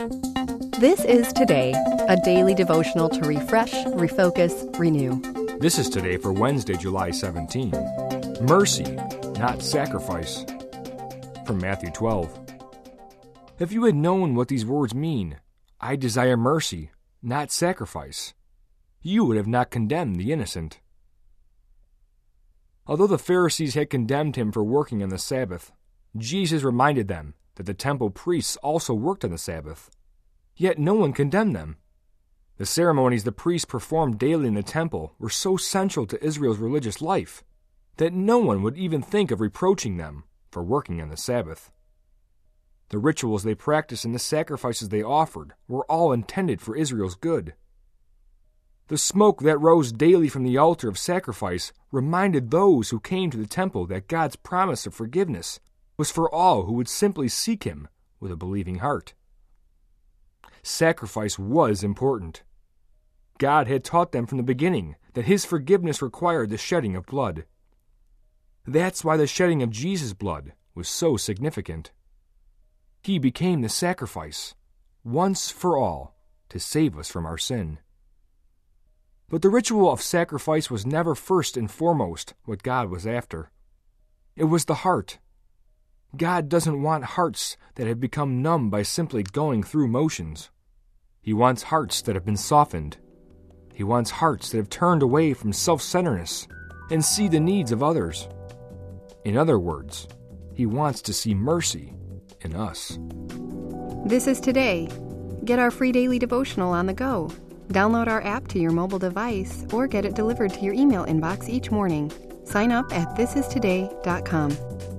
This is Today, a daily devotional to refresh, refocus, renew. This is Today for Wednesday, July 17. Mercy, not sacrifice. From Matthew 12. If you had known what these words mean, I desire mercy, not sacrifice, you would have not condemned the innocent. Although the Pharisees had condemned him for working on the Sabbath, Jesus reminded them that the temple priests also worked on the Sabbath. Yet no one condemned them. The ceremonies the priests performed daily in the temple were so central to Israel's religious life that no one would even think of reproaching them for working on the Sabbath. The rituals they practiced and the sacrifices they offered were all intended for Israel's good. The smoke that rose daily from the altar of sacrifice reminded those who came to the temple that God's promise of forgiveness was for all who would simply seek Him with a believing heart. Sacrifice was important. God had taught them from the beginning that His forgiveness required the shedding of blood. That's why the shedding of Jesus' blood was so significant. He became the sacrifice, once for all, to save us from our sin. But the ritual of sacrifice was never first and foremost what God was after. It was the heart. God doesn't want hearts that have become numb by simply going through motions. He wants hearts that have been softened. He wants hearts that have turned away from self-centeredness and see the needs of others. In other words, He wants to see mercy in us. This is Today. Get our free daily devotional on the go. Download our app to your mobile device or get it delivered to your email inbox each morning. Sign up at thisistoday.com.